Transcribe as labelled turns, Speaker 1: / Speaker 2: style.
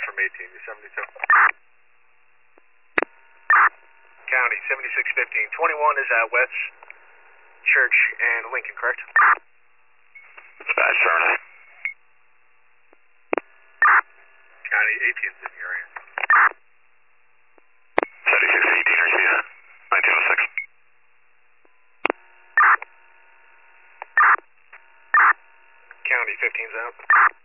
Speaker 1: from 18, you're 72. County, 7615. 21 is at West Church and Lincoln, correct?
Speaker 2: Dispatch, Charlie.
Speaker 1: County, 18's in your area.
Speaker 2: 7618, receive that. 1906.
Speaker 1: County, 15's out.